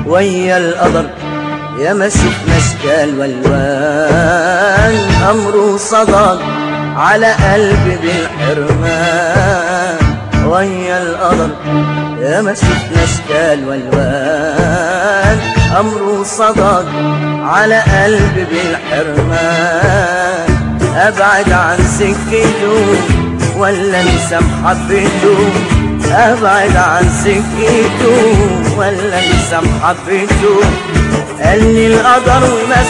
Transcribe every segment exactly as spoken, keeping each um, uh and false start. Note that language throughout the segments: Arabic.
ويا القدر يا ما شفنا اشكال والوان، امره صدى على قلبي بالحرمان. ويا القدر يا ما شفنا اشكال والوان، امره صدى على قلبي بالحرمان. ابعد عن سكته ولا انسى محبته، ابعد عن سكته ولا انسى محبته. قال لي القدر وما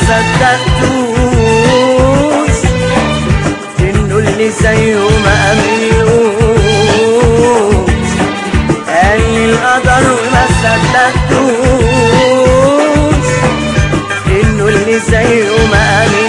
صدقتوش، انه اللي زيه ما امنلوش. قال لي القدر وما صدقتوش، انه اللي زيه ما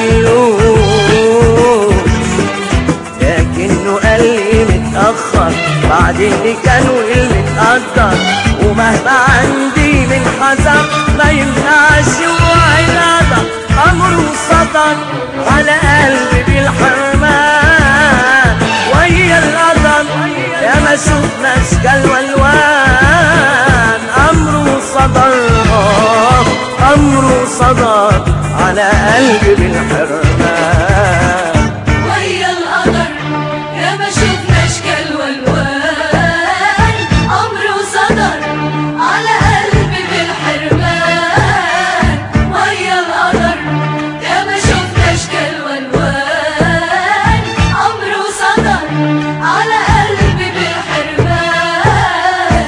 امنلوش. لكنه قال لي متأخر بعد اللي كان والمتقدر، ومهما عندي من حذر ما يمنعش وعي القدر. امره صدر على قلبي بالحرمان. ويا القدر يا ما شفنا اشكال والوان، امره صدر امره صدر على قلبي بالحرمان. ويا القدر يا ما شفنا اشكال والوان، امره صدر على قلبي بالحرمان. ويا القدر يا ما شفنا اشكال والوان، امره صدر على قلبي بالحرمان.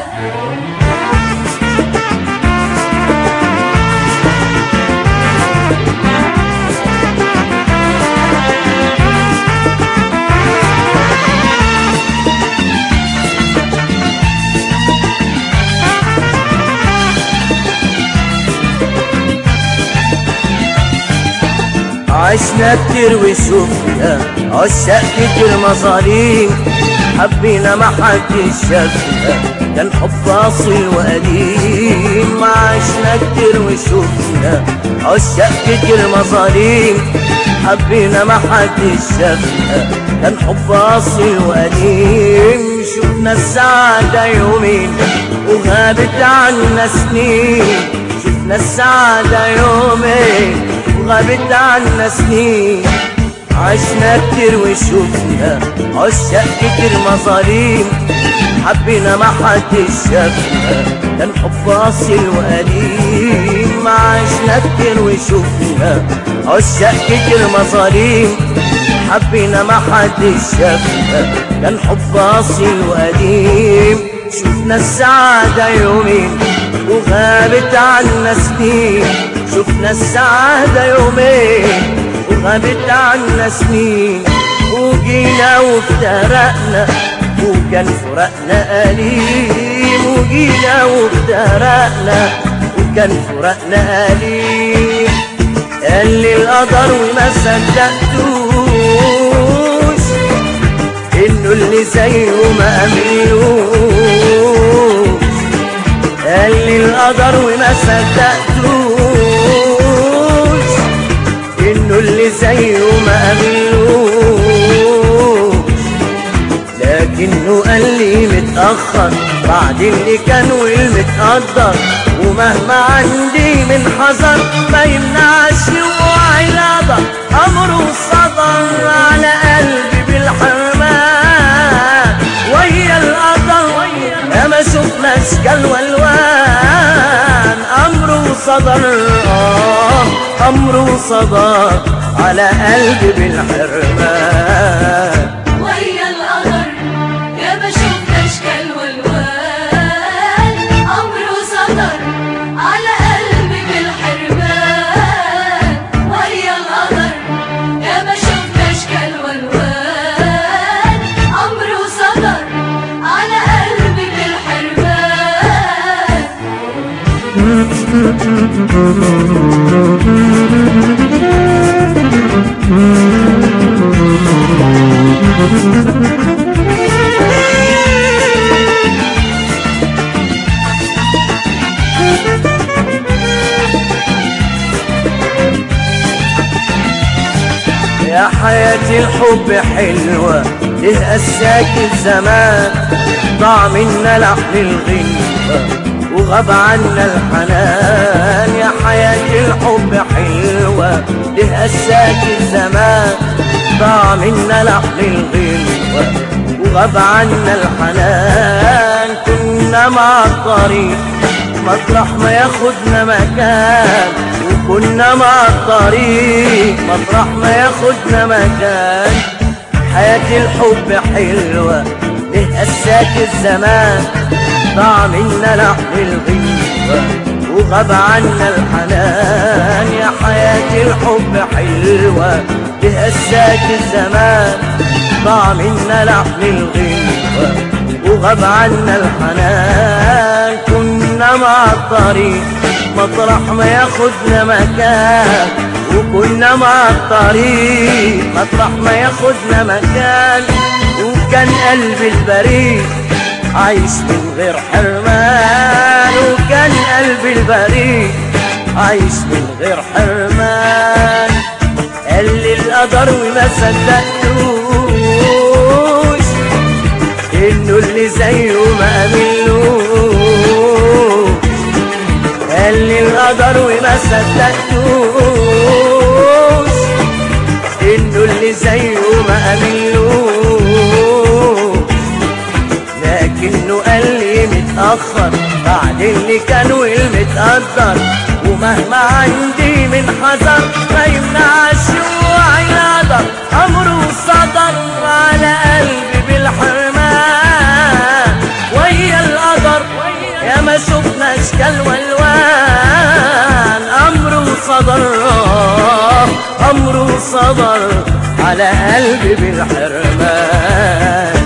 عشنا كتير وشوفنا عشاق كتير مظالم، حبينا ما حدش شافنا كان حب اصيل وقديم. عشنا كتير وشوفنا عشاق كتير مظالم، حبينا ما حدش شافنا كان حب اصيل وقديم. شفنا السعادة يومين وغابت عنا سنين، شفنا السعادة يومين وغابت عنا سنين. عشنا كتير وشوفنا عشاق كتير مظالم، حبينا ما حدش شافنا كان حب اصيل وقديم. عشنا كتير وشوفنا عشاق كتير مظالم، حبينا ما حدش شافنا كان حب اصيل وقديم. شفنا السعادة يومين وغابت عنا سنين، شفنا السعادة يومين وغابت عنا سنين. وجينا وافترقنا وكان فراقنا أليم، وجينا وافترقنا وكان فراقنا أليم. قال لي القدر وما صدقتوش، انه اللي زيه ما امنلوش. قال لي القدر وما صدقتوش، انه اللي زيه ما امنلوش. لكنه قال لي متأخر بعد اللي كان والمتقدر، ومهما عندي من حذر ما يمنعش وعي القدر. امره صدر على قلبي بالحرمان. ويا القدر يا ما شفنا اشكال والوان، امره صدر اه امره صدر على قلبي بالحرمان. ويا القدر يا ما شفنا اشكال والوان، امره صدر على قلبي بالحرمان. ويا القدر يا ما شفنا اشكال والوان، امره صدر على قلبي يا حياتي الحب حلوة ليه قساك الزمان، ضاع منا لحن الغنوة وغاب عنا الحنان. يا حياة الحب حلوة لها الساك الزمان، ضاع منا لحن الغلوة وغاب عنا الحنان. كنا مع الطريق مطرح ما ياخدنا مكان، وكنا مع الطريق مطرح ما ياخدنا مكان. حياة الحب حلوة لها الساك الزمان، ضاع منا لحن الغلوة وغاب عنا الحنان. يا حياة الحب حلوة لها الساك الزمان، ضاع منا لحن الغلوة وغاب عنا الحنان. كنا مع الطريق مطرح ما ياخدنا مكان، وكنا مع الطريق مطرح ما ياخدنا مكان. وكان قلبي البريء عايش من غير حرمان، وكان قلبي البريء عايش من غير حرمان. قال لي القدر وما صدقتوش انه اللي زيه ما قابلوش. قال لي القدر وما صدقتوش انه اللي زيه ما قابلوش. لكنه قال لي متأخر بعد اللي كان والمتقدر، ومهما عندي من حذر ما يمنعش وعي القدر. أمره صدر على قلبي بالحرمان، ويا القدر يا ما شفنا اشكال والوان. أمره صدر أمره صدر على قلبي بالحرمان.